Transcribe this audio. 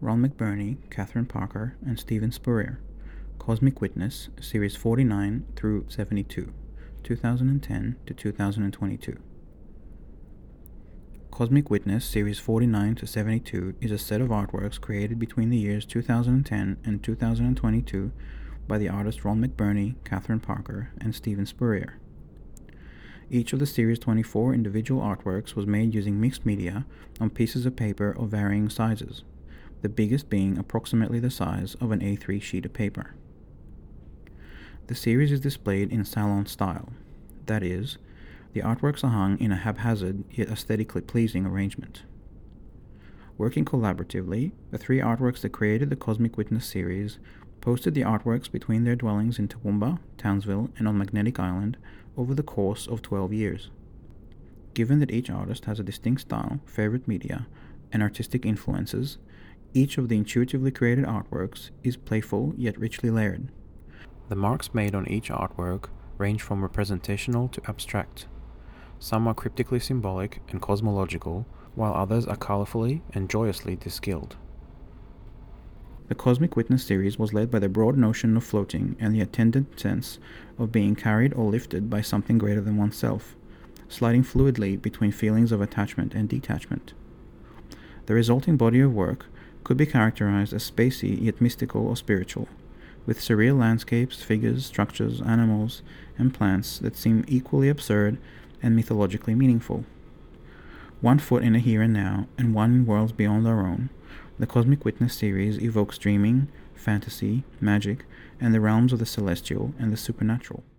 Ron McBurney, Catherine Parker, and Steven Spurrier. Cosmic Witness, Series 49 through 72, 2010 to 2022. Cosmic Witness Series 49 to 72 is a set of artworks created between the years 2010 and 2022 by the artists Ron McBurney, Catherine Parker, and Steven Spurrier. Each of the Series 24 individual artworks was made using mixed media on pieces of paper of varying sizes, the biggest being approximately the size of an A3 sheet of paper. The series is displayed in salon style, that is, the artworks are hung in a haphazard yet aesthetically pleasing arrangement. Working collaboratively, the three artworks that created the Cosmic Witness series posted the artworks between their dwellings in Toowoomba, Townsville, and on Magnetic Island over the course of 12 years. Given that each artist has a distinct style, favorite media, and artistic influences, each of the intuitively created artworks is playful yet richly layered. The marks made on each artwork range from representational to abstract. Some are cryptically symbolic and cosmological, while others are colorfully and joyously de-skilled. The Cosmic Witness series was led by the broad notion of floating and the attendant sense of being carried or lifted by something greater than oneself, sliding fluidly between feelings of attachment and detachment. The resulting body of work could be characterized as spacey yet mystical or spiritual, with surreal landscapes, figures, structures, animals, and plants that seem equally absurd and mythologically meaningful. 1 foot in a here and now, and one in worlds beyond our own, the Cosmic Witness series evokes dreaming, fantasy, magic, and the realms of the celestial and the supernatural.